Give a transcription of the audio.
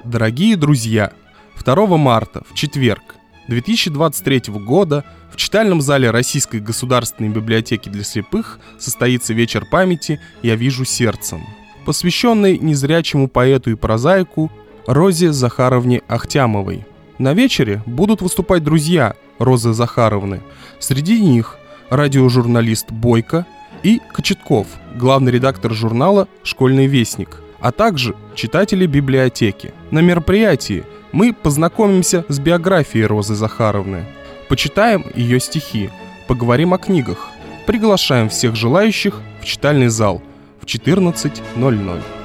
Дорогие друзья, 2 марта, в четверг 2023 года в читальном зале Российской государственной библиотеки для слепых состоится вечер памяти «Я вижу сердцем», посвященный незрячему поэту и прозаику Розе Захаровне Ахтямовой. На вечере будут выступать друзья Розы Захаровны. Среди них радиожурналист Бойко и Кочетков, главный редактор журнала «Школьный вестник», а также читатели библиотеки. На мероприятии мы познакомимся с биографией Розы Захаровны, почитаем ее стихи, поговорим о книгах. Приглашаем всех желающих в читальный зал в 14:00.